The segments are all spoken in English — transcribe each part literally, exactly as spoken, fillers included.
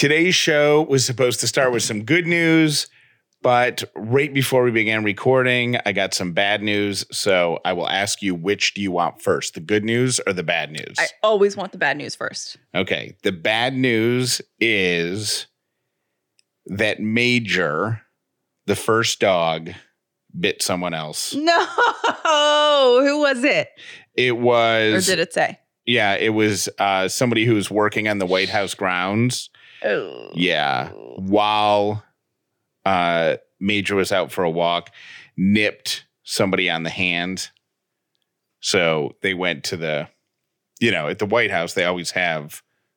Today's show was supposed to start with some good news, but right before we began recording, I got some bad news. So I will ask you, which do you want first, the good news or the bad news? I always want the bad news first. Okay. The bad news is that Major, the first dog, bit someone else. No, who was it? It was. Or did it say? Yeah, it was uh, somebody who was working on the White House grounds. Oh. Yeah. While uh, Major was out for a walk, nipped somebody on the hand. So they went to the, you know, at the White House, they always have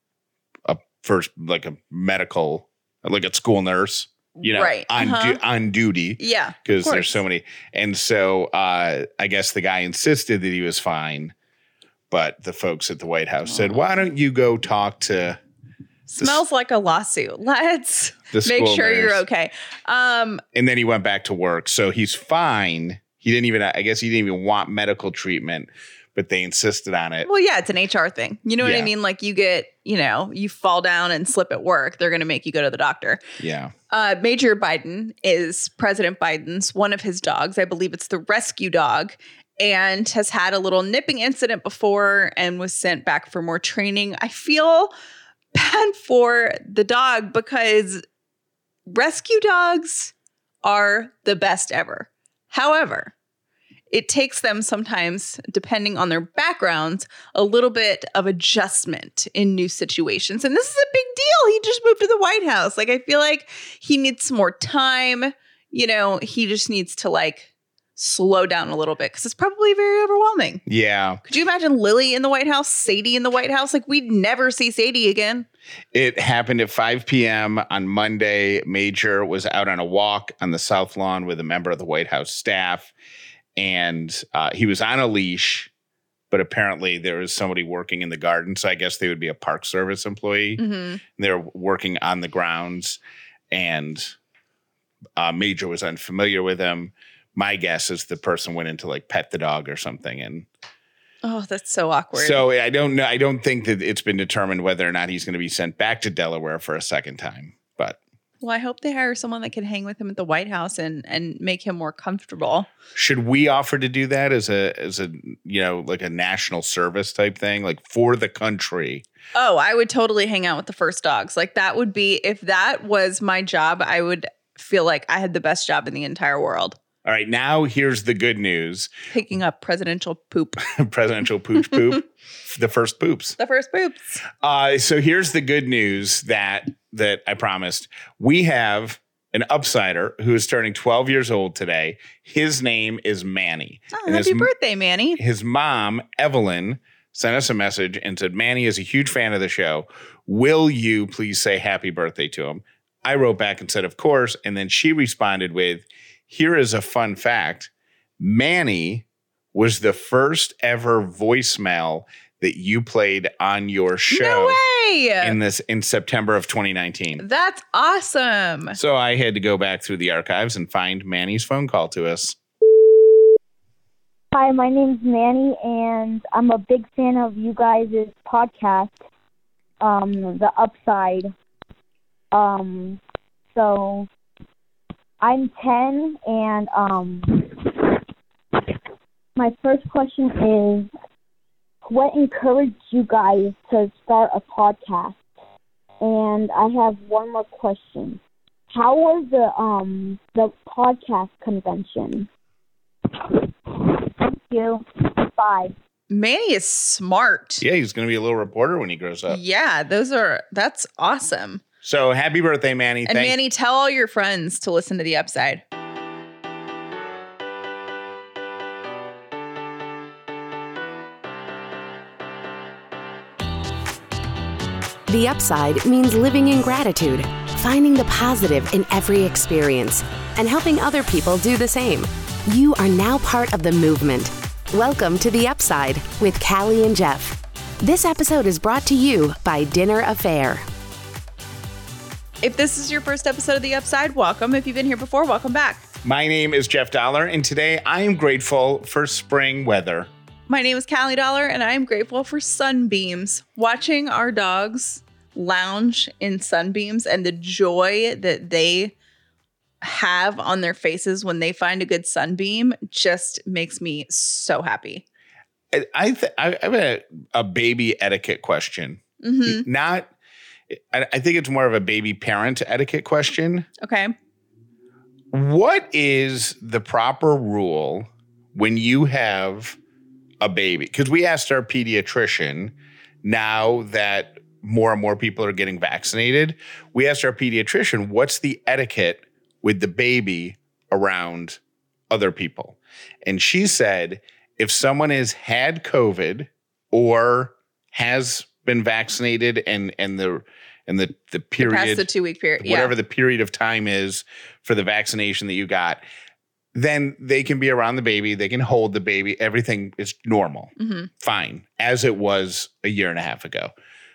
a first, like a medical, like a school nurse, you know, right. on, uh-huh. du- on duty. Yeah. Because there's so many. And so uh, I guess the guy insisted that he was fine. But the folks at the White House said, why don't you go talk to... Smells like a lawsuit. Let's the make sure nurse. You're okay. Um, and then he went back to work. So he's fine. He didn't even, I guess he didn't even want medical treatment, but they insisted on it. Well, yeah, it's an H R thing. You know what Yeah. I mean? Like you get, you know, you fall down and slip at work. They're going to make you go to the doctor. Yeah. Uh, Major Biden is President Biden's, one of his dogs. I believe it's the rescue dog. And has had a little nipping incident before and was sent back for more training. I feel bad for the dog because rescue dogs are the best ever. However, it takes them sometimes, depending on their backgrounds, a little bit of adjustment in new situations. And this is a big deal. He just moved to the White House. Like, I feel like he needs some more time. You know, he just needs to like slow down a little bit because it's probably very overwhelming. Yeah. Could you imagine Lily in the White House, Sadie in the White House? Like we'd never see Sadie again. It happened at five p.m. on Monday. Major was out on a walk on the South Lawn with a member of the White House staff. And uh, he was on a leash, but apparently there was somebody working in the garden. So I guess they would be a Park Service employee. Mm-hmm. They're working on the grounds. And uh, Major was unfamiliar with him. My guess is the person went in to like pet the dog or something. And oh, that's so awkward. so I don't know. I don't think that it's been determined whether or not he's going to be sent back to Delaware for a second time. But well, I hope they hire someone that can hang with him at the White House and and make him more comfortable. Should we offer to do that as a as a you know like a national service type thing, like for the country? Oh, I would totally hang out with the first dogs. Like that would be, if that was my job, I would feel like I had the best job in the entire world. All right, now here's the good news. Picking up presidential poop. Presidential pooch poop. The first poops. The first poops. Uh, so here's the good news that that I promised. We have an upsider who is turning twelve years old today. His name is Manny. Oh, and happy his, birthday, Manny. His mom, Evelyn, sent us a message and said, Manny is a huge fan of the show. Will you please say happy birthday to him? I wrote back and said, of course. And then she responded with, here is a fun fact. Manny was the first ever voicemail that you played on your show. No way! In this in September of twenty nineteen. That's awesome. So I had to go back through the archives and find Manny's phone call to us. Hi, my name's Manny, and I'm a big fan of you guys' podcast, um, The Upside. Um, so I'm ten, and um, my first question is, what encouraged you guys to start a podcast? And I have one more question. How was the um the podcast convention? Thank you. Bye. Manny is smart. Yeah, he's going to be a little reporter when he grows up. Yeah, those are, that's awesome. So happy birthday, Manny. And Thank- Manny, tell all your friends to listen to The Upside. The Upside means living in gratitude, finding the positive in every experience, and helping other people do the same. You are now part of the movement. Welcome to The Upside with Callie and Jeff. This episode is brought to you by Dinner Affair. If this is your first episode of The Upside, welcome. If you've been here before, welcome back. My name is Jeff Dollar, and today I am grateful for spring weather. My name is Callie Dollar, and I am grateful for sunbeams. Watching our dogs lounge in sunbeams and the joy that they have on their faces when they find a good sunbeam just makes me so happy. I I, th- I have a, a baby etiquette question. Mm-hmm. Not, I, I think it's more of a baby parent etiquette question. Okay. What is the proper rule when you have a baby? Because we asked our pediatrician, now that more and more people are getting vaccinated, we asked our pediatrician, what's the etiquette with the baby around other people? And she said, if someone has had COVID or has been vaccinated and and the and the the period Past the two week period, whatever yeah. the period of time is for the vaccination that you got, then they can be around the baby, they can hold the baby, everything is normal, Mm-hmm. fine, as it was a year and a half ago.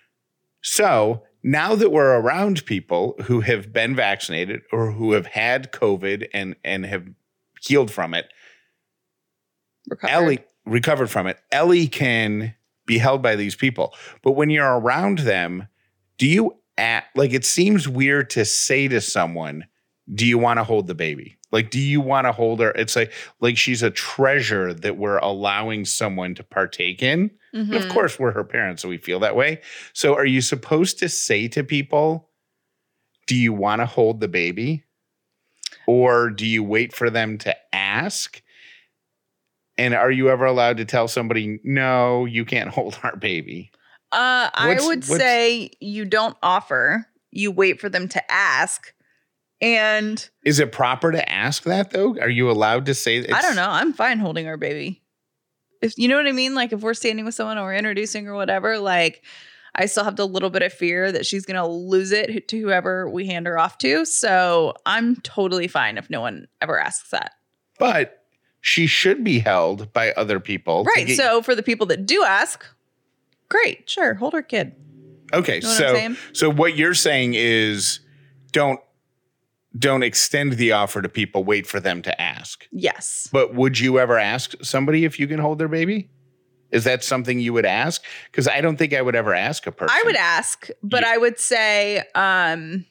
So now that we're around people who have been vaccinated or who have had COVID and and have healed from it, Recovered. Ellie recovered from it. Ellie can be held by these people. But when you're around them, do you act like, it seems weird to say to someone, do you want to hold the baby? Like, do you want to hold her? It's like, like she's a treasure that we're allowing someone to partake in. Mm-hmm. And of course, we're her parents, so we feel that way. So are you supposed to say to people, do you want to hold the baby? Or do you wait for them to ask? And are you ever allowed to tell somebody, no, you can't hold our baby? Uh, I What's- would what's- say you don't offer. You wait for them to ask. And Is it proper to ask that, though? Are you allowed to say that? I don't know. I'm fine holding our baby. If you know what I mean? Like if we're standing with someone or we're introducing or whatever, like I still have a little bit of fear that she's going to lose it to whoever we hand her off to. So I'm totally fine if no one ever asks that. But she should be held by other people. to Right. get- So for the people that do ask, great. Sure. Hold her kid. okay. know what I'm So, saying? so what you're saying is don't don't extend the offer to people. Wait for them to ask. Yes. But would you ever ask somebody if you can hold their baby? Is that something you would ask? Because I don't think I would ever ask a person. I would ask, but You- I would say, um,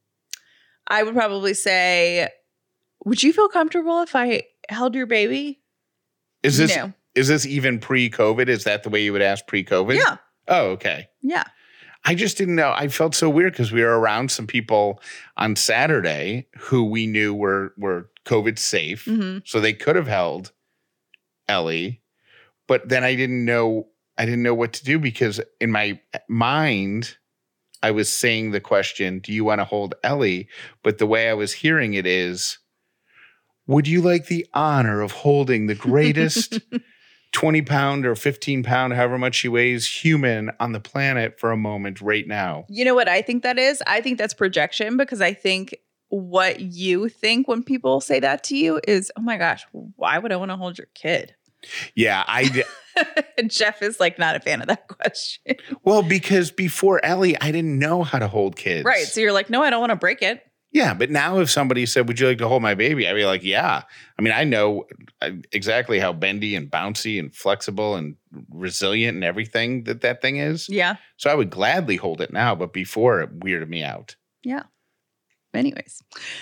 I would probably say, would you feel comfortable if I held your baby? Is this No. is this even pre-COVID? Is that the way you would ask pre-COVID? Yeah. Oh, okay. Yeah. I just didn't know. I felt so weird because we were around some people on Saturday who we knew were were COVID safe, hmm so they could have held Ellie. But then I didn't know. I didn't know what to do because in my mind, I was saying the question, "Do you want to hold Ellie?" But the way I was hearing it is, "Would you like the honor of holding the greatest?" twenty pound or fifteen pound, however much she weighs, human on the planet for a moment right now. You know what I think that is? I think that's projection because I think what you think when people say that to you is, oh my gosh, why would I want to hold your kid? Yeah, I d- Jeff is like not a fan of that question. well, because before Ellie, I didn't know how to hold kids. Right. So you're like, no, I don't want to break it. Yeah, but now if somebody said, "Would you like to hold my baby?" I'd be like, "Yeah." I mean, I know exactly how bendy and bouncy and flexible and resilient and everything that that thing is. Yeah. So I would gladly hold it now, but before it weirded me out. Yeah. Anyways,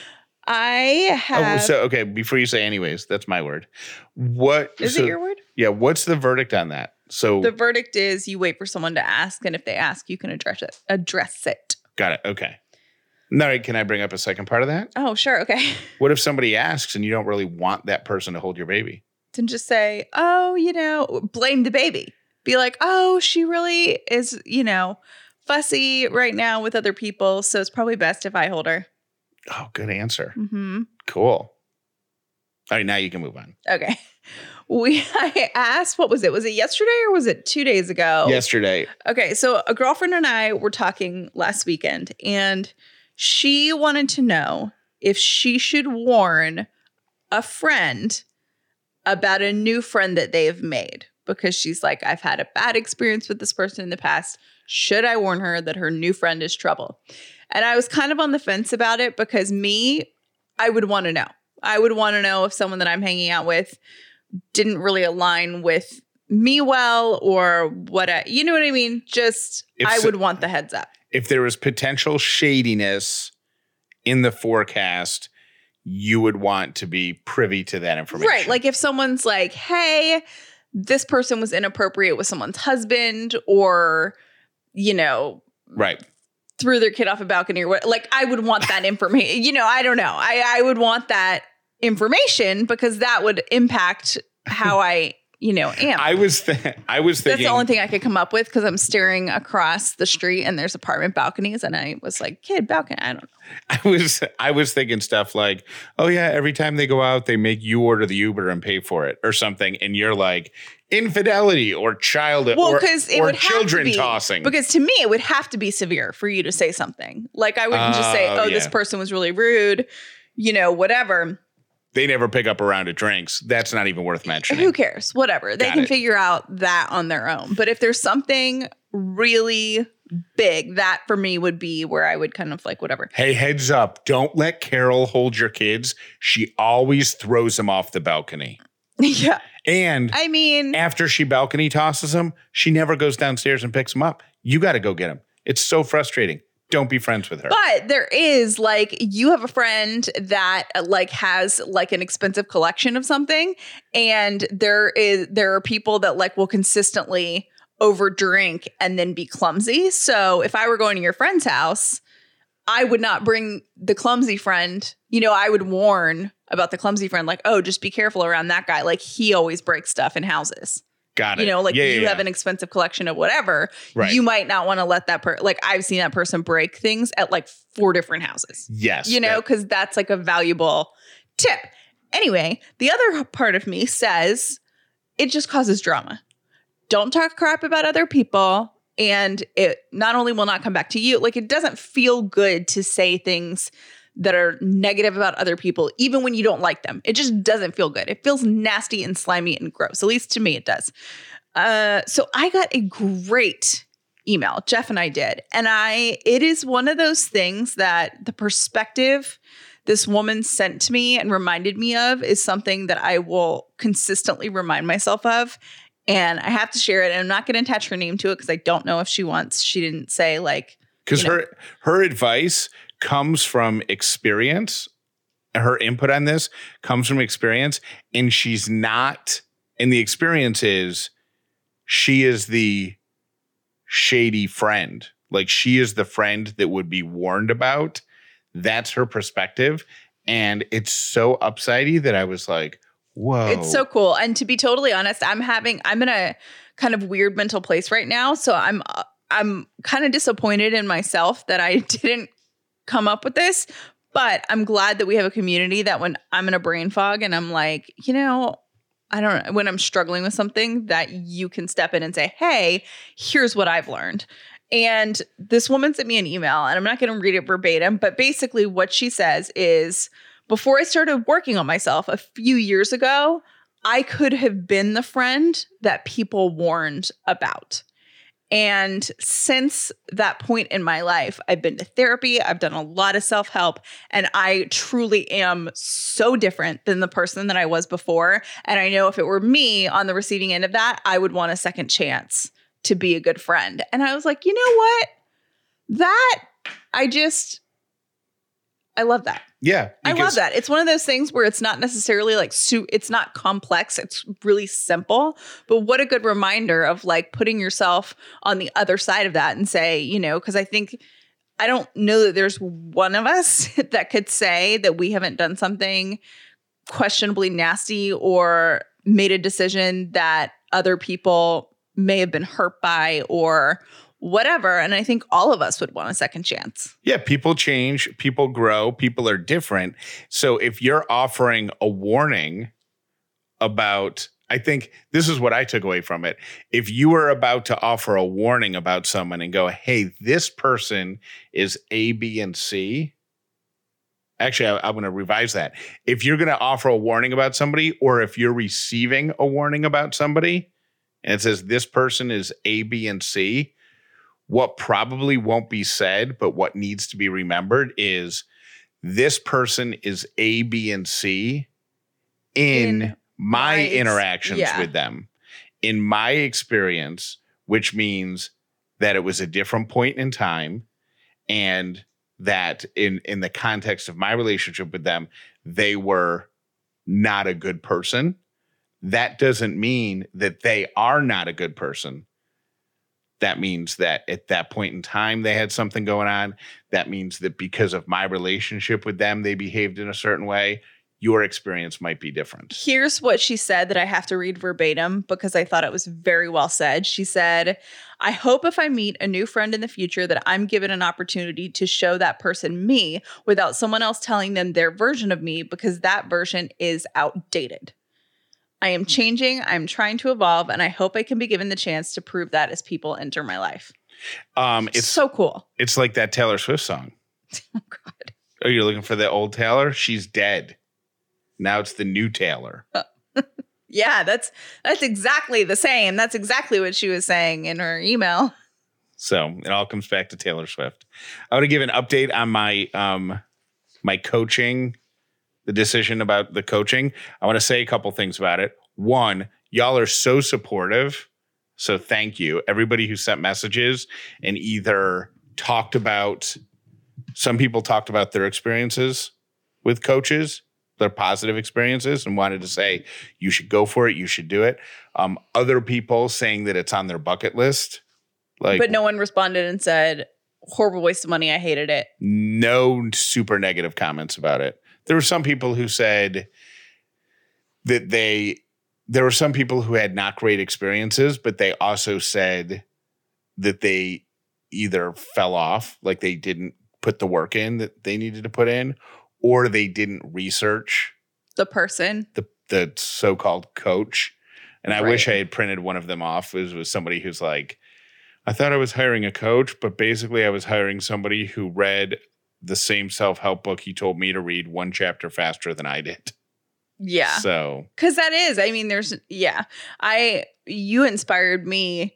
I Oh, have. so okay, before you say anyways, that's my word. What is so- it your word? Yeah, what's the verdict on that? So The verdict is you wait for someone to ask, and if they ask, you can address it. Address it. got it. Okay. All right, can I bring up a second part of that? Oh, sure. Okay. What if somebody asks and you don't really want that person to hold your baby? Then just say, oh, you know, blame the baby. Be like, oh, she really is, you know, fussy right now with other people. So it's probably best if I hold her. Oh, good answer. Mm-hmm. Cool. All right, now you can move on. Okay. We I asked, what was it? Was it yesterday or was it two days ago? Yesterday. Okay. So a girlfriend and I were talking last weekend, and she wanted to know if she should warn a friend about a new friend that they have made, because she's like, I've had a bad experience with this person in the past. Should I warn her that her new friend is trouble? And I was kind of on the fence about it because me, I would want to know. I would want to know if someone that I'm hanging out with didn't really align with me well or what I, you know what I mean? Just, If I so- would want the heads up. If there was potential shadiness in the forecast, you would want to be privy to that information. Right. Like if someone's like, hey, this person was inappropriate with someone's husband or, you know, Right. threw their kid off a balcony or what, like I would want that information. You know, I don't know. I, I would want that information because that would impact how I, you know, am. I was th- I was That's thinking the only thing I could come up with because I'm staring across the street and there's apartment balconies and I was like, kid balcony. I don't know. I was I was thinking stuff like, oh yeah, every time they go out, they make you order the Uber and pay for it or something, and you're like infidelity or child Well, or, because it or would have children to be, tossing. Because to me, it would have to be severe for you to say something. Like I wouldn't just say, Oh, "Oh, this yeah. person was really rude," you know, whatever. They never pick up a round of drinks. That's not even worth mentioning. Who cares? Whatever. They Got can it. figure out that on their own. But if there's something really big, that for me would be where I would kind of like whatever. Hey, heads up. Don't let Carol hold your kids. She always throws them off the balcony. Yeah. And I mean, after she balcony tosses them, she never goes downstairs and picks them up. You got to go get them. It's so frustrating. Don't be friends with her. but there is like you have a friend that uh, like has like an expensive collection of something, and there is there are people that like will consistently overdrink and then be clumsy. So if I were going to your friend's house, I would not bring the clumsy friend. You know, I would warn about the clumsy friend, like, oh, just be careful around that guy. Like he always breaks stuff in houses. Got it. You know, like Yeah, you yeah, have yeah. an expensive collection of whatever. Right. You might not want to let that person, like I've seen that person break things at like four different houses, Yes. you know, that- because that's like a valuable tip. Anyway, the other part of me says it just causes drama. Don't talk crap about other people. And it not only will not come back to you, like it doesn't feel good to say things that are negative about other people, even when you don't like them. It just doesn't feel good. It feels nasty and slimy and gross. At least to me, it does. Uh, so I got a great email. Jeff and I did. And I, it is one of those things that the perspective this woman sent to me and reminded me of is something that I will consistently remind myself of. And I have to share it. And I'm not going to attach her name to it because I don't know if she wants, she didn't say like, Because you know. her her advice comes from experience. Her input on this comes from experience, and she's not. And the experience is she is the shady friend. Like she is the friend that would be warned about. That's her perspective, and it's so upsidey that I was like, "Whoa!" It's so cool. And to be totally honest, I'm having, I'm in a kind of weird mental place right now. So I'm, uh, I'm kind of disappointed in myself that I didn't come up with this, but I'm glad that we have a community that when I'm in a brain fog and I'm like, you know, I don't know, when I'm struggling with something that you can step in and say, hey, here's what I've learned. And this woman sent me an email and I'm not going to read it verbatim, but basically what she says is, before I started working on myself a few years ago, I could have been the friend that people warned about. And since that point in my life, I've been to therapy, I've done a lot of self-help, and I truly am so different than the person that I was before. And I know if it were me on the receiving end of that, I would want a second chance to be a good friend. And I was like, you know what? That, I just, I love that. Yeah, I love because- that. It's one of those things where it's not necessarily like, su- it's not complex. It's really simple. But what a good reminder of like putting yourself on the other side of that and say, you know, because I think, I don't know that there's one of us that could say that we haven't done something questionably nasty or made a decision that other people may have been hurt by or whatever. And I think all of us would want a second chance. Yeah, people change, people grow, people are different. So if you're offering a warning about, I think this is what I took away from it. If you were about to offer a warning about someone and go, hey, this person is A, B, and C. Actually, I, I'm going to revise that. If you're going to offer a warning about somebody, or if you're receiving a warning about somebody, and it says this person is A, B, and C, what probably won't be said, but what needs to be remembered is this person is A, B, and C in, In my my ex- interactions yeah. with them. in my experience, which means that it was a different point in time, and that in, in the context of my relationship with them, they were not a good person. That doesn't mean that they are not a good person. That means that at that point in time, they had something going on. That means that because of my relationship with them, they behaved in a certain way. Your experience might be different. Here's what she said that I have to read verbatim because I thought it was very well said. She said, I hope if I meet a new friend in the future that I'm given an opportunity to show that person me without someone else telling them their version of me, because that version is outdated. I am changing, I'm trying to evolve, and I hope I can be given the chance to prove that as people enter my life. Um, it's so cool. It's like that Taylor Swift song. Oh, God. Oh, you're looking for the old Taylor? She's dead. Now it's the new Taylor. Uh, yeah, that's that's exactly the same. That's exactly what she was saying in her email. So it all comes back to Taylor Swift. I want to give an update on my um my coaching, the decision about the coaching. I want to say a couple things about it. One, y'all are so supportive. So thank you. Everybody who sent messages and either talked about, some people talked about their experiences with coaches, their positive experiences, and wanted to say, you should go for it. You should do it. Um, other people saying that it's on their bucket list. Like, but no one responded and said, horrible waste of money. I hated it. No super negative comments about it. There were some people who said that they, there were some people who had not great experiences, but they also said that they either fell off, like they didn't put the work in that they needed to put in, or they didn't research the person, the the so-called coach. And I right. wish I had printed one of them off. It was, was somebody who's like, I thought I was hiring a coach, but basically I was hiring somebody who read the same self-help book he told me to read one chapter faster than I did. Yeah. So, because that is, I mean, there's, yeah, I, you inspired me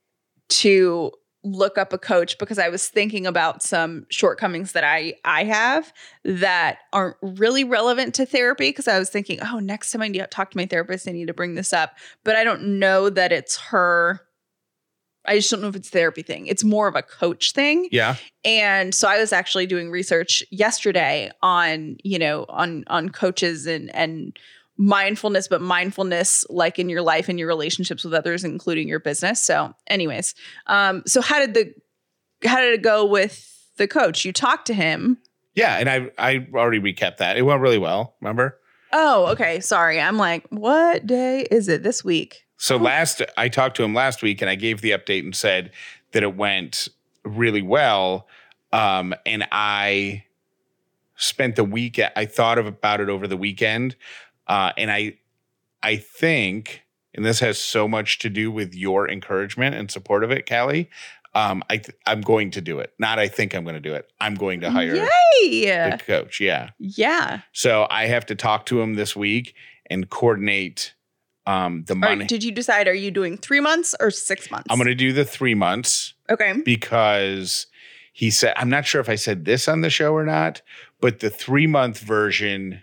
to look up a coach because I was thinking about some shortcomings that I, I have that aren't really relevant to therapy. Cause I was thinking, oh, next time I need to talk to my therapist, I need to bring this up, but I don't know that it's her. I just don't know if it's a therapy thing. It's more of a coach thing. yeah. And so I was actually doing research yesterday on, you know, on, on coaches and, and mindfulness, but mindfulness like in your life and your relationships with others, including your business. So anyways, um, so how did the, how did it go with the coach? You talked to him. Yeah. And I, I already recapped that. It went really well. Remember? Oh, okay. Sorry. I'm like, what day is it this week? So last, I talked to him last week and I gave the update and said that it went really well. Um, and I spent the week, I thought of about it over the weekend. Uh, and I, I think, and this has so much to do with your encouragement and support of it, Callie. Um, I, th- I'm going to do it. Not, I think I'm going to do it. I'm going to hire Yay! the coach. Yeah. Yeah. So I have to talk to him this week and coordinate um, the money. Right, did you decide, are you doing three months or six months? I'm going to do the three months. Okay. Because he said, I'm not sure if I said this on the show or not, but the three month version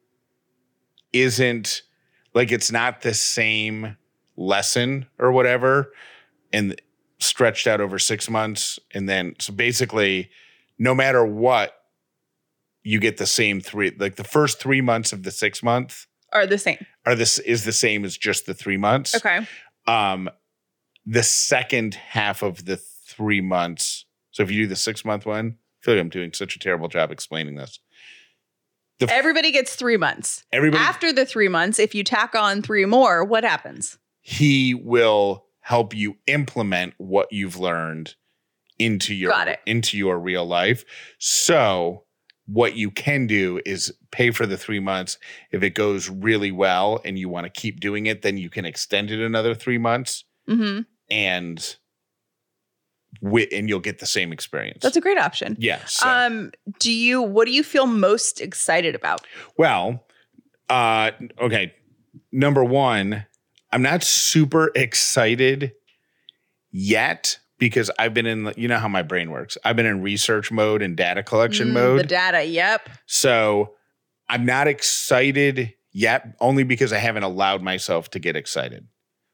isn't like, it's not the same lesson or whatever and stretched out over six months. And then, so basically no matter what, you get the same three, like the first three months of the six month are the same. Are this is the same as just the three months. Okay. Um, the second half of the three months. So if you do the six month one, I feel like I'm doing such a terrible job explaining this. The, everybody gets three months. Everybody after the three months, if you tack on three more, what happens? He will help you implement what you've learned into your Got it. into your real life. So what you can do is pay for the three months. If it goes really well and you want to keep doing it, then you can extend it another three months mm-hmm. and wi- and you'll get the same experience. That's a great option. Yeah. So. Um, do you, what do you feel most excited about? Well, uh, okay. Number one, I'm not super excited yet, because I've been in, you know how my brain works. I've been in research mode and data collection mm, mode. The data, yep. So I'm not excited yet, only because I haven't allowed myself to get excited.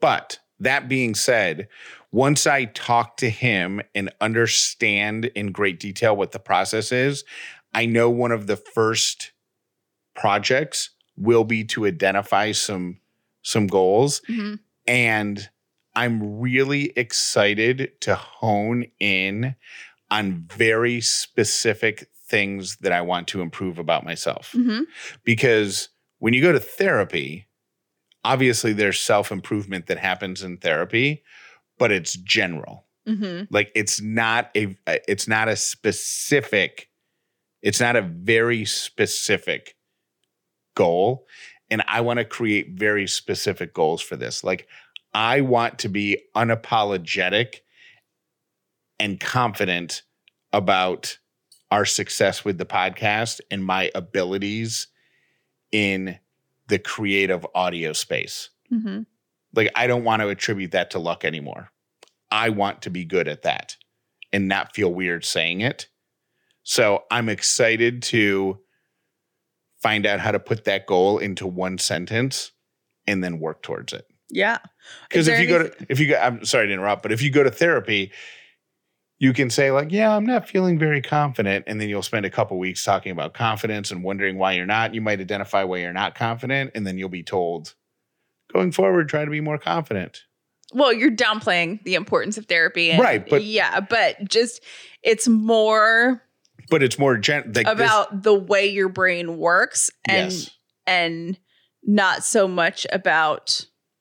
But that being said, once I talk to him and understand in great detail what the process is, I know one of the first projects will be to identify some, some goals. Mm-hmm. And I'm really excited to hone in on very specific things that I want to improve about myself. Mm-hmm. Because when you go to therapy, obviously there's self-improvement that happens in therapy, but it's general. Mm-hmm. Like it's not a, it's not a specific, it's not a very specific goal. And I want to create very specific goals for this. Like I want to be unapologetic and confident about our success with the podcast and my abilities in the creative audio space. Mm-hmm. Like, I don't want to attribute that to luck anymore. I want to be good at that and not feel weird saying it. So I'm excited to find out how to put that goal into one sentence and then work towards it. Yeah. Because if you anything- go to, if you go, I'm sorry to interrupt, but if you go to therapy, you can say like, yeah, I'm not feeling very confident. And then you'll spend a couple weeks talking about confidence and wondering why you're not. You might identify why you're not confident. And then you'll be told, going forward, try to be more confident. Well, you're downplaying the importance of therapy. And right. But yeah, but just it's more. But it's more gen- like about this- the way your brain works and yes. and not so much about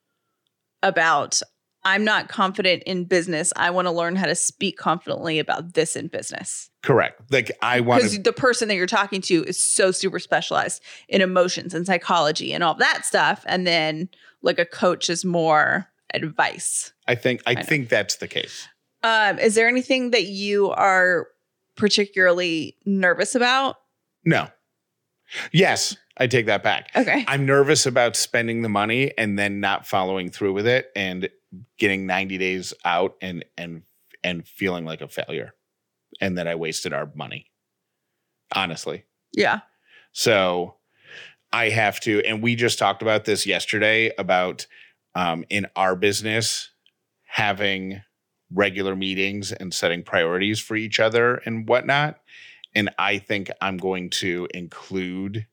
about I'm not confident in business. I want to learn how to speak confidently about this in business. Correct. Like I want because the person that you're talking to is so super specialized in emotions and psychology and all that stuff. And then like a coach is more advice. I think, I think that's the case. Um, is there anything that you are particularly nervous about? No. Yes. I take that back. Okay. I'm nervous about spending the money and then not following through with it and getting ninety days out and and and feeling like a failure and that I wasted our money. Honestly. Yeah. So I have to, and we just talked about this yesterday about um, in our business having regular meetings and setting priorities for each other and whatnot. And I think I'm going to include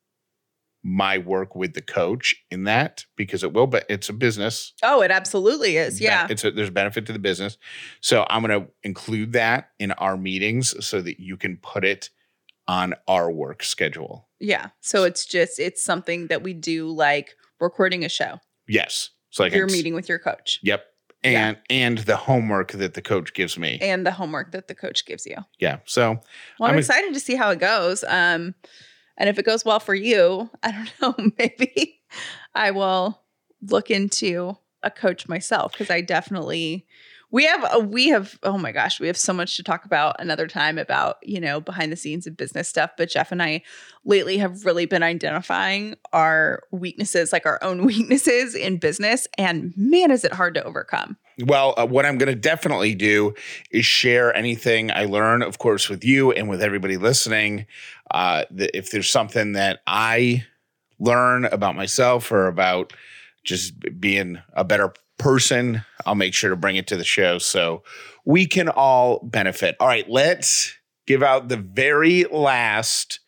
my work with the coach in that because it will, but it's a business. Oh, it absolutely is. Yeah. It's a, there's benefit to the business. So I'm going to include that in our meetings so that you can put it on our work schedule. Yeah. So it's just, it's something that we do like recording a show. Yes. So like you're meeting with your coach. Yep. And, yeah. and the homework that the coach gives me. And the homework that the coach gives you. Yeah. So well, I'm, I'm excited ex- to see how it goes. Um, And if it goes well for you, I don't know, maybe I will look into a coach myself because I definitely, we have, a, we have, oh my gosh, we have so much to talk about another time about, you know, behind the scenes of business stuff. But Jeff and I lately have really been identifying our weaknesses, like our own weaknesses in business. And man, is it hard to overcome. Well, uh, what I'm going to definitely do is share anything I learn, of course, with you and with everybody listening. Uh, the, if there's something that I learn about myself or about just being a better person, I'll make sure to bring it to the show so we can all benefit. All right, let's give out the very last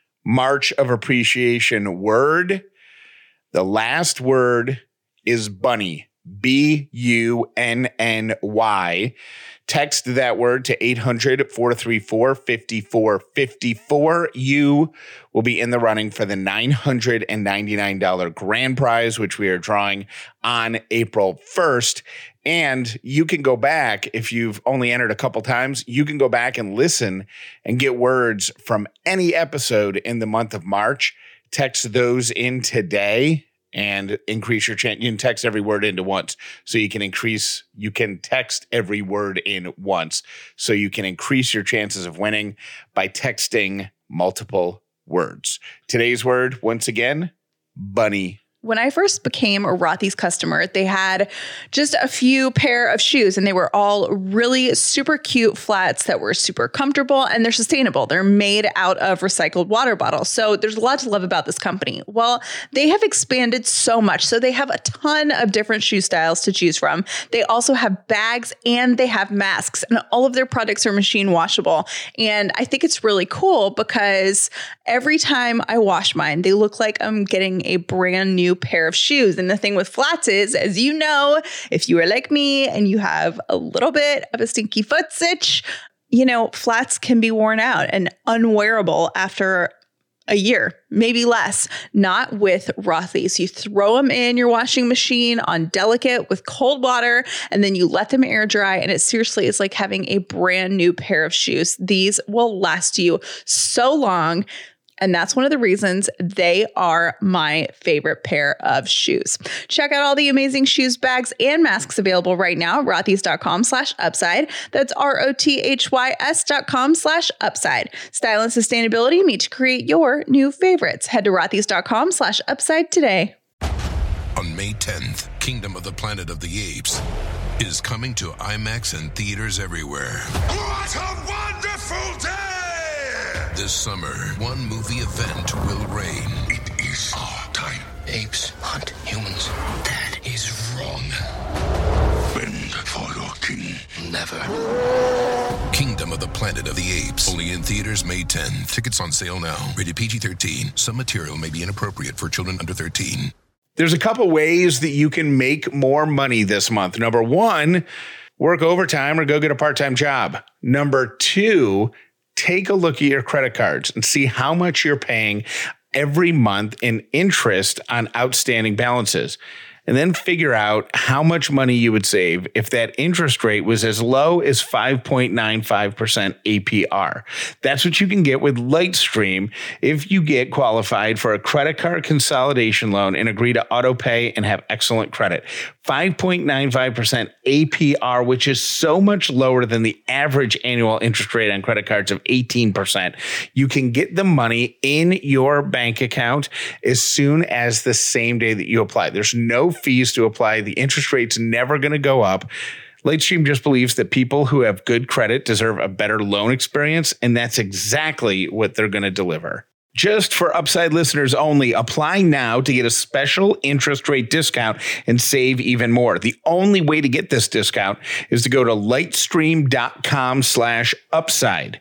March of Appreciation word. The last word is bunny. B U N N Y. Text that word to eight hundred, four three four, five four five four. You will be in the running for the nine hundred ninety-nine dollars grand prize, which we are drawing on April first. And you can go back, if you've only entered a couple times, you can go back and listen and get words from any episode in the month of March. Text those in today. And increase your chance. You can text every word into once. So you can increase, you can text every word in once. So you can increase your chances of winning by texting multiple words. Today's word, once again, bunny. When I first became a Rothy's customer, they had just a few pair of shoes and they were all really super cute flats that were super comfortable and they're sustainable. They're made out of recycled water bottles. So there's a lot to love about this company. Well, they have expanded so much. So they have a ton of different shoe styles to choose from. They also have bags and they have masks and all of their products are machine washable. And I think it's really cool because every time I wash mine, they look like I'm getting a brand new pair of shoes. And the thing with flats is, as you know, if you are like me and you have a little bit of a stinky foot sitch, you know, flats can be worn out and unwearable after a year, maybe less. Not with Rothy's. You throw them in your washing machine on delicate with cold water, and then you let them air dry. And it seriously is like having a brand new pair of shoes. These will last you so long. And that's one of the reasons they are my favorite pair of shoes. Check out all the amazing shoes, bags, and masks available right now at rothys.com slash upside. That's R-O-T-H-Y-S dot com slash upside. Style and sustainability meet to create your new favorites. Head to rothys.com slash upside today. On May tenth, Kingdom of the Planet of the Apes is coming to IMAX and theaters everywhere. What a wonderful day! This summer, one movie event will reign. It is our time. Apes hunt humans. That is wrong. Bend for your king. Never. Kingdom of the Planet of the Apes. Only in theaters May tenth. Tickets on sale now. Rated P G thirteen. Some material may be inappropriate for children under thirteen. There's a couple ways that you can make more money this month. Number one, work overtime or go get a part-time job. Number two, take a look at your credit cards and see how much you're paying every month in interest on outstanding balances. And then figure out how much money you would save if that interest rate was as low as five point nine five percent A P R. That's what you can get with Lightstream if you get qualified for a credit card consolidation loan and agree to auto pay and have excellent credit. five point nine five percent A P R, which is so much lower than the average annual interest rate on credit cards of eighteen percent. You can get the money in your bank account as soon as the same day that you apply. There's no fees to apply. The interest rate's never going to go up. Lightstream just believes that people who have good credit deserve a better loan experience, and that's exactly what they're going to deliver. Just for Upside listeners only, apply now to get a special interest rate discount and save even more. The only way to get this discount is to go to lightstream.com slash upside.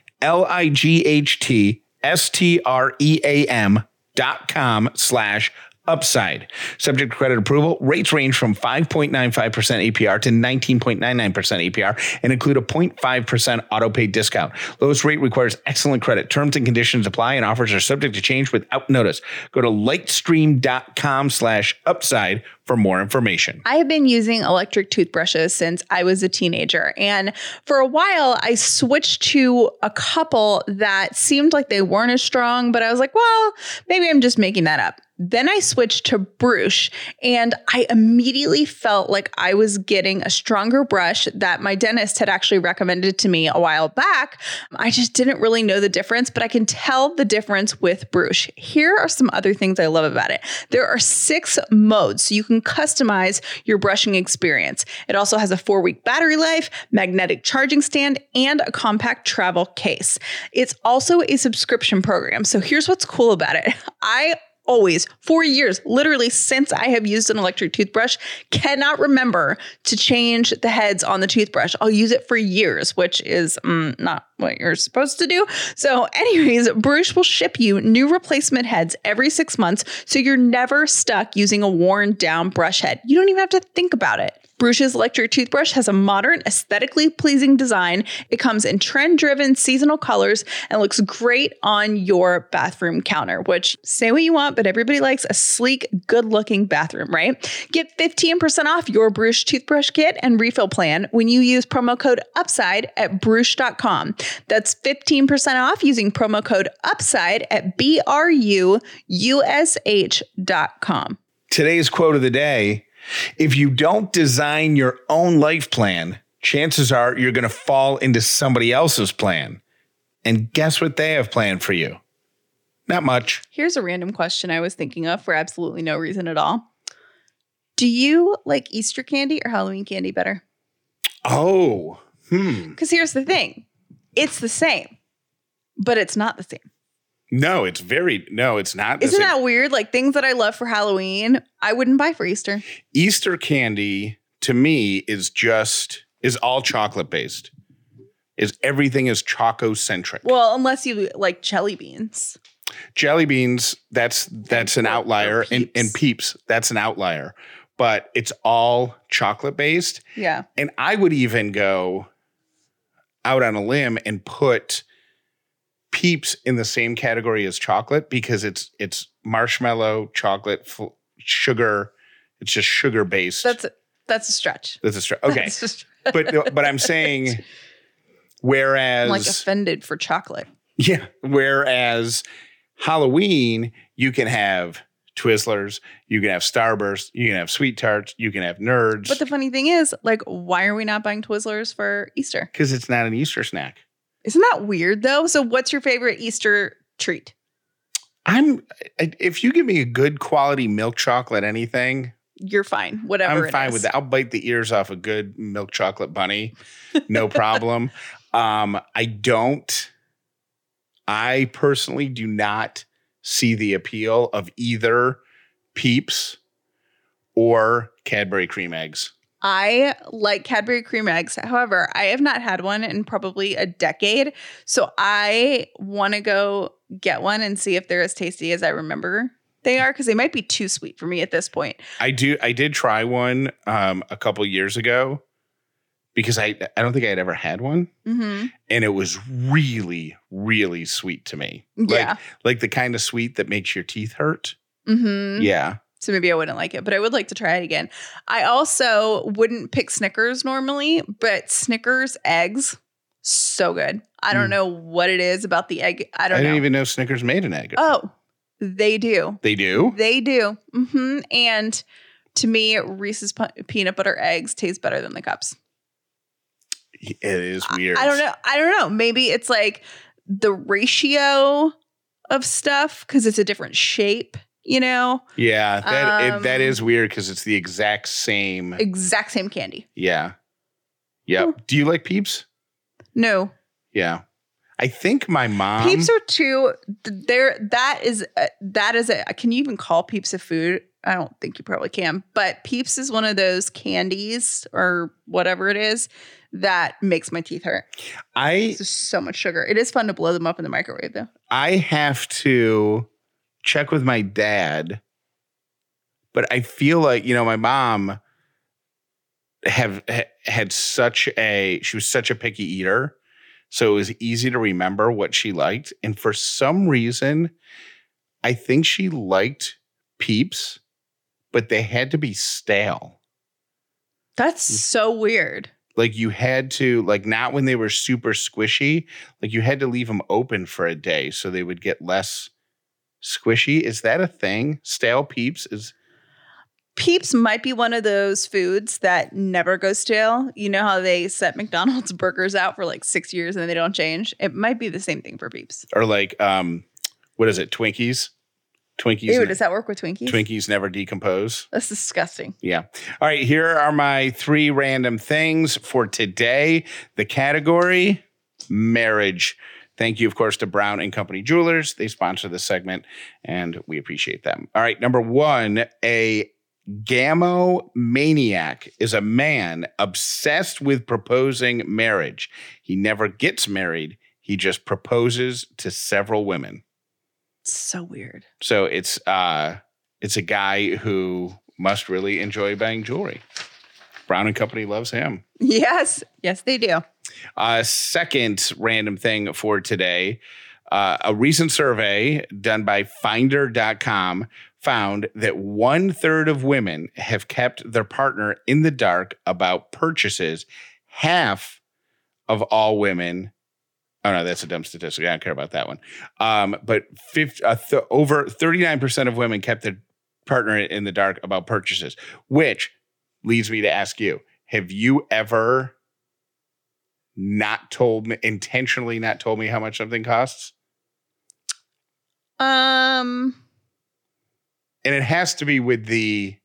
L-I-G-H-T-S-T-R-E-A-M dot com slash upside. Subject to credit approval. Rates range from five point nine five percent A P R to nineteen point nine nine percent A P R and include a zero point five percent auto pay discount. Lowest rate requires excellent credit. Terms and conditions apply and offers are subject to change without notice. Go to lightstream.com slash upside for more information. I have been using electric toothbrushes since I was a teenager. And for a while, I switched to a couple that seemed like they weren't as strong, but I was like, well, maybe I'm just making that up. Then I switched to Bruush and I immediately felt like I was getting a stronger brush that my dentist had actually recommended to me a while back. I just didn't really know the difference, but I can tell the difference with Bruush. Here are some other things I love about it. There are six modes, so you can customize your brushing experience. It also has a four-week battery life, magnetic charging stand, and a compact travel case. It's also a subscription program. So here's what's cool about it. I always, for years, literally since I have used an electric toothbrush, cannot remember to change the heads on the toothbrush. I'll use it for years, which is um, not what you're supposed to do. So anyways, Bruush will ship you new replacement heads every six months, so you're never stuck using a worn down brush head. You don't even have to think about it. Bruush's electric toothbrush has a modern, aesthetically pleasing design. It comes in trend-driven seasonal colors and looks great on your bathroom counter, which, say what you want, but everybody likes a sleek, good-looking bathroom, right? Get fifteen percent off your Bruush toothbrush kit and refill plan when you use promo code UPSIDE at bruush dot com. That's fifteen percent off using promo code UPSIDE at B R U U S H dot com. Today's quote of the day: if you don't design your own life plan, chances are you're going to fall into somebody else's plan. And guess what they have planned for you? Not much. Here's a random question I was thinking of for absolutely no reason at all. Do you like Easter candy or Halloween candy better? Oh, hmm. Because here's the thing. It's the same, but it's not the same. No, it's very, no, it's not. the Isn't same. that weird? Like things that I love for Halloween, I wouldn't buy for Easter. Easter candy to me is just, is all chocolate based. Is everything is choco-centric. Well, unless you like jelly beans. Jelly beans, that's that's an Or- or outlier. And, Peeps. and Peeps, that's an outlier. But it's all chocolate based. Yeah. And I would even go out on a limb and put Peeps in the same category as chocolate because it's it's marshmallow, chocolate, fl- sugar. It's just sugar based. That's a, that's a stretch. That's a str- okay. That's just, but but I'm saying whereas I'm like offended for chocolate. yeah, whereas Halloween you can have Twizzlers, you can have Starburst, you can have Sweet Tarts, you can have Nerds. But the funny thing is, like, why are we not buying Twizzlers for Easter? Because it's not an Easter snack. Isn't that weird though? So what's your favorite Easter treat? I'm if you give me a good quality milk chocolate anything, You're fine. Whatever I'm it fine is. with that. I'll bite the ears off a good milk chocolate bunny. No problem. um, I don't I personally do not see the appeal of either Peeps or Cadbury cream eggs. I like Cadbury cream eggs. However, I have not had one in probably a decade. So I want to go get one and see if they're as tasty as I remember they are, because they might be too sweet for me at this point. I do I did try one um, a couple years ago because I I don't think I had ever had one. Mm-hmm. And it was really, really sweet to me. Yeah. Like, like the kind of sweet that makes your teeth hurt. Mm-hmm. Yeah. So maybe I wouldn't like it, but I would like to try it again. I also wouldn't pick Snickers normally, but Snickers eggs, so good. I don't Mm. know what it is about the egg. I I, don't didn't know. even know Snickers made an egg. Oh, they do. They do? They do. Hmm. And to me, Reese's pu- peanut butter eggs taste better than the cups. It is weird. I, I don't know. I don't know. Maybe it's like the ratio of stuff because it's a different shape, you know? Yeah, that it, Um, that is weird because it's the exact same. Exact same candy. Yeah. Yep. Do you like Peeps? No. Yeah. I think my mom. Peeps are too there. That is a, that is a. Can you even call Peeps a food? I don't think you probably can. But Peeps is one of those candies or whatever it is that makes my teeth hurt. I It's just so much sugar. It is fun to blow them up in the microwave though. I have to check with my dad, but I feel like, you know, my mom have ha, had such a she was such a picky eater, so it was easy to remember what she liked, and for some reason I think she liked Peeps, but they had to be stale. That's so weird. Like you had to, like not when they were super squishy, like you had to leave them open for a day so they would get less squishy. Is that a thing? Stale Peeps is. Peeps might be one of those foods that never goes stale. You know how they set McDonald's burgers out for like six years and they don't change? It might be the same thing for Peeps. Or like, um, what is it? Twinkies? Twinkies. Ew, ne- does that work with Twinkies? Twinkies never decompose. That's disgusting. Yeah. All right. Here are my three random things for today. The category, marriage. Thank you, of course, to Brown and Company Jewelers. They sponsor this segment, and we appreciate them. All right. Number one, a gamomaniac is a man obsessed with proposing marriage. He never gets married. He just proposes to several women. So weird. So it's uh it's a guy who must really enjoy buying jewelry. Brown and Company loves him. Yes. Yes, they do. Uh second random thing for today. Uh, a recent survey done by finder dot com found that one third of women have kept their partner in the dark about purchases. Half of all women. Oh, no, that's a dumb statistic. I don't care about that one. Um, but fifty, uh, th- over thirty-nine percent of women kept their partner in the dark about purchases, which leads me to ask you, have you ever not told me, intentionally not told me how much something costs? Um, And it has to be with the,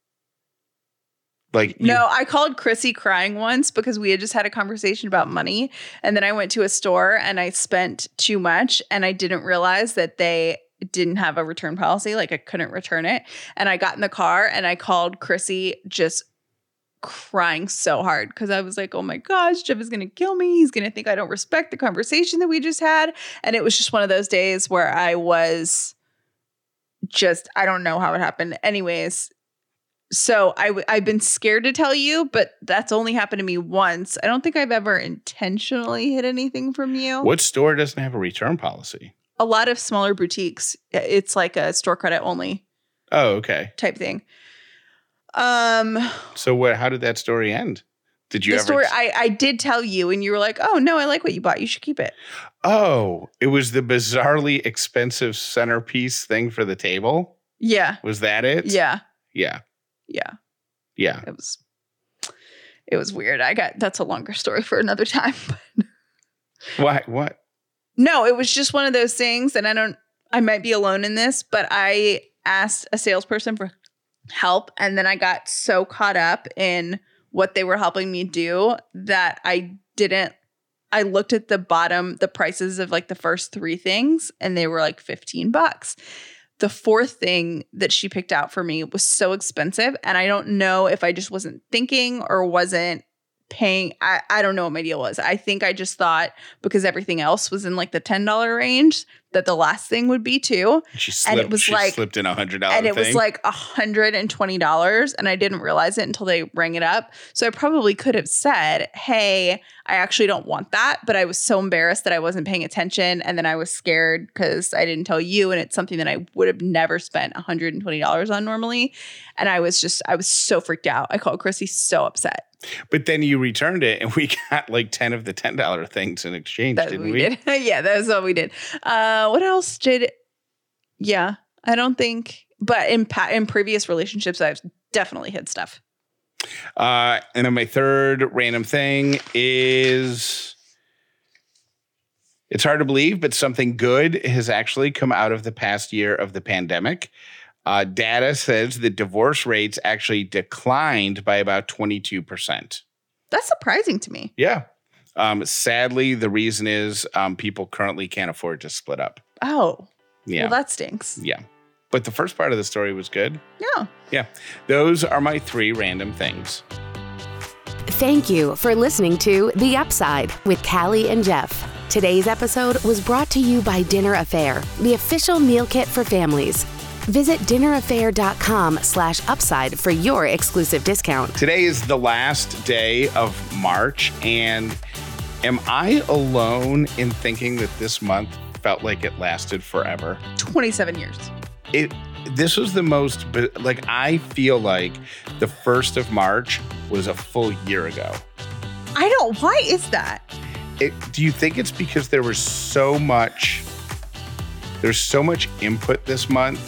like, you- no, I called Chrissy crying once because we had just had a conversation about money. And then I went to a store and I spent too much and I didn't realize that they didn't have a return policy. Like I couldn't return it. And I got in the car and I called Chrissy just crying so hard because I was like, oh my gosh, Jeff is going to kill me. He's going to think I don't respect the conversation that we just had. And it was just one of those days where I was just, I don't know how it happened. Anyways, so I w- I've been scared to tell you, but that's only happened to me once. I don't think I've ever intentionally hid anything from you. what store doesn't have a return policy? A lot of smaller boutiques, it's like a store credit only Oh, okay. type thing. Um, So what? How did that story end? Did you the ever? story I, I did tell you, and you were like, "Oh no, I like what you bought. You should keep it." oh, it was the bizarrely expensive centerpiece thing for the table. Yeah, Was that it? yeah, Yeah. yeah. Yeah. It was, it was weird. I got that's a longer story for another time. Why? What? No, it was just one of those things, and I don't. I might be alone in this, but I asked a salesperson for help, and then I got so caught up in what they were helping me do that I didn't. I looked at the bottom, the prices of like the first three things, and they were like fifteen bucks. The fourth thing that she picked out for me was so expensive, and I don't know if I just wasn't thinking or wasn't paying. I, I don't know what my deal was. I think I just thought because everything else was in like the ten dollars range that the last thing would be too. She slipped, And it was she like- slipped in a hundred dollar And it thing. was like one hundred twenty dollars, and I didn't realize it until they rang it up. So I probably could have said, hey, I actually don't want that. But I was so embarrassed that I wasn't paying attention. And then I was scared because I didn't tell you. And it's something that I would have never spent one hundred twenty dollars on normally. And I was just, I was so freaked out. I called Chrissy so upset. But then you returned it, and we got like ten of the ten dollar things in exchange, That didn't we, we? did. Yeah, that was what we did. Uh, what else did? Yeah, I don't think. But in pa- in previous relationships, I've definitely hid stuff. Uh, and then my third random thing is, it's hard to believe, but something good has actually come out of the past year of the pandemic. Uh, data says that divorce rates actually declined by about twenty-two percent. That's surprising to me. Yeah. Um, sadly, the reason is um, people currently can't afford to split up. Oh, Yeah. well, that stinks. yeah. But the first part of the story was good. Yeah. Yeah. Those are my three random things. Thank you for listening to The Upside with Callie and Jeff. Today's episode was brought to you by Dinner Affair, the official meal kit for families. Visit dinneraffair.com slash upside for your exclusive discount. Today is the last day of March, and am I alone in thinking that this month felt like it lasted forever? twenty-seven years. It this was the most, but like I feel like the first of March was a full year ago. I don't. Why is that? It, do you think it's because there was so much there's so much input this month?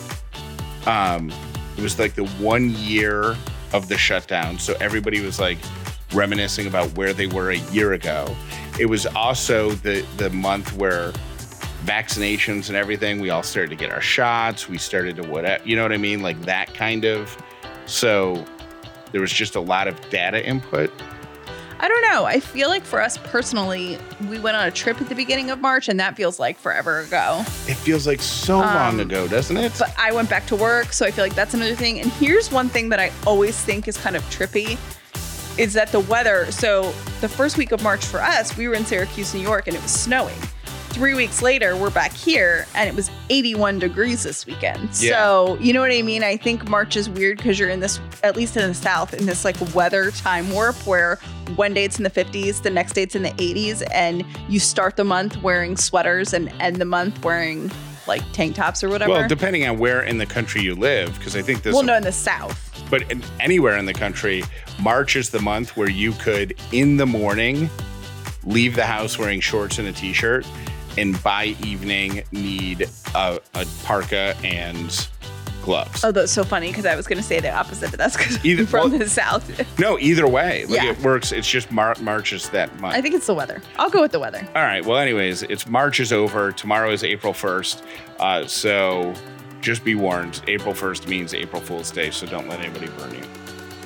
Um, it was like the one year of the shutdown, so everybody was like reminiscing about where they were a year ago. It was also the the month where vaccinations and everything, we all started to get our shots. We started to whatever, you know what I mean? Like that kind of. So there was just a lot of data input. I don't know. I feel like for us personally, we went on a trip at the beginning of March, and that feels like forever ago. It feels like so long ago, doesn't it? But I went back to work, so I feel like that's another thing. And here's one thing that I always think is kind of trippy, is that the weather. So the first week of March for us, we were in Syracuse, New York, and it was snowing. Three weeks later, we're back here, and it was eighty-one degrees this weekend. Yeah. So, you know what I mean? I think March is weird because you're in this, at least in the South, in this like weather time warp where one day it's in the fifties, the next day it's in the eighties, and you start the month wearing sweaters and end the month wearing like tank tops or whatever. Well, depending on where in the country you live, because I think this. Well, no, in the South. But in, anywhere in the country, March is the month where you could, in the morning, leave the house wearing shorts and a t-shirt, and by evening need a, a parka and gloves. Oh, that's so funny because I was going to say the opposite, but that's because Either- I'm from well- the South. No, either way. Like Yeah. it works. It's just Mar- March is that month. I think it's the weather. I'll go with the weather. All right. Well, anyways, it's March is over. Tomorrow is April first. Uh, so just be warned. April first means April Fool's Day. So don't let anybody burn you.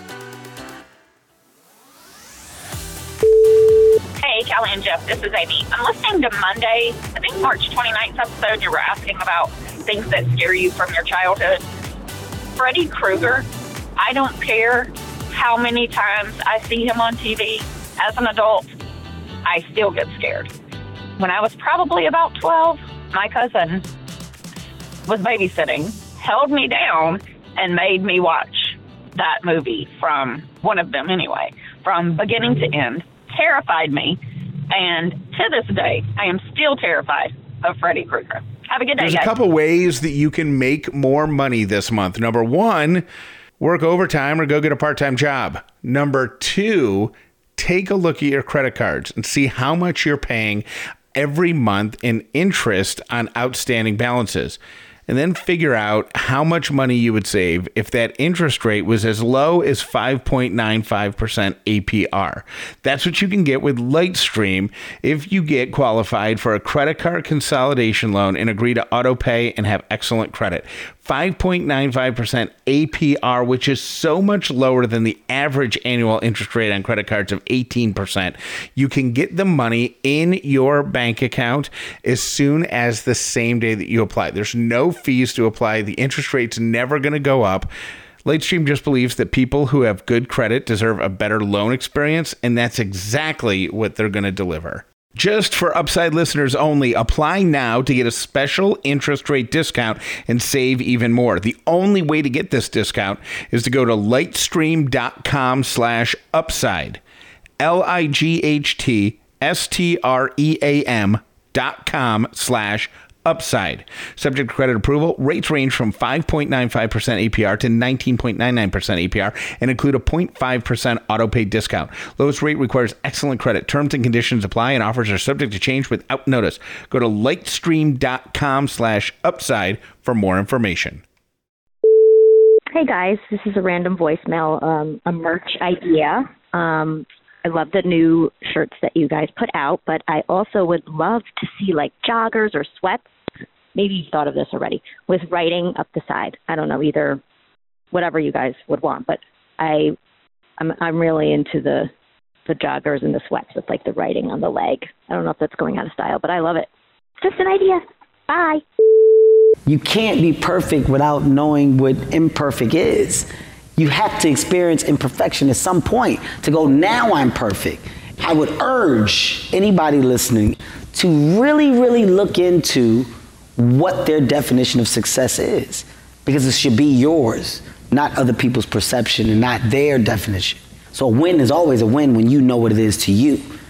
Hey, Callie and Jeff, this is Amy. I'm listening to Monday, I think March twenty-ninth episode. You were asking about things that scare you from your childhood. Freddy Krueger, I don't care how many times I see him on T V as an adult, I still get scared. When I was probably about twelve, my cousin was babysitting, held me down, and made me watch that movie from, one of them anyway, from beginning to end. Terrified me, and to this day, I am still terrified of Freddy Krueger. Have a good day, There's a guys. couple ways that you can make more money this month. Number one, work overtime or go get a part-time job. Number two, take a look at your credit cards and see how much you're paying every month in interest on outstanding balances. And then figure out how much money you would save if that interest rate was as low as five point nine five percent A P R. That's what you can get with Lightstream if you get qualified for a credit card consolidation loan and agree to auto pay and have excellent credit. five point nine five percent A P R, which is so much lower than the average annual interest rate on credit cards of eighteen percent. You can get the money in your bank account as soon as the same day that you apply. There's no fees to apply. The interest rate's never going to go up. Lightstream just believes that people who have good credit deserve a better loan experience, and that's exactly what they're going to deliver. Just for Upside listeners only, apply now to get a special interest rate discount and save even more. The only way to get this discount is to go to lightstream.com slash upside. L-I-G-H-T-S-T-R-E-A-M dot com slash upside. Subject to credit approval, rates range from five point nine five percent A P R to nineteen point nine nine percent A P R and include a zero point five percent auto pay discount. Lowest rate requires excellent credit. Terms and conditions apply and offers are subject to change without notice. Go to lightstream.com slash upside for more information. Hey guys, this is a random voicemail, um, a merch idea. Um, I love the new shirts that you guys put out, but I also would love to see like joggers or sweats. Maybe you thought of this already, with writing up the side. I don't know, either whatever you guys would want, but I, I'm I'm really into the the joggers and the sweats with like the writing on the leg. I don't know if that's going out of style, but I love it. Just an idea. Bye. You can't be perfect without knowing what imperfect is. You have to experience imperfection at some point to go, now I'm perfect. I would urge anybody listening to really, really look into what their definition of success is, because it should be yours, not other people's perception and not their definition. So a win is always a win when you know what it is to you.